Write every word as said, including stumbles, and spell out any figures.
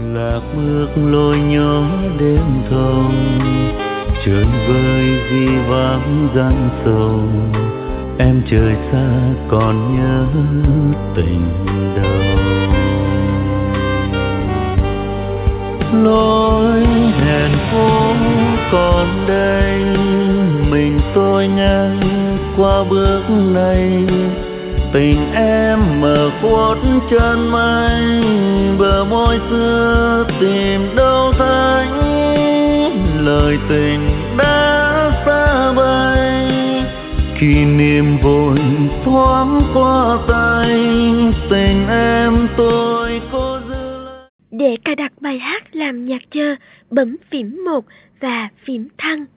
lạc bước lối nhỏ đêm thâu, trời vơi vì vắng gian sầu, em trời xa còn nhớ tình đâu. Lối hẹn phố còn đây, mình tôi ngang qua bước này, tình em mở khuất chân mây, bờ môi xưa tìm đâu thấy, lời tình đã xa bay, kỷ niệm vội thoáng qua tay, tình em tôi cố giữ. Để cài đặt bài hát làm nhạc chờ, bấm phím một và phím thăng.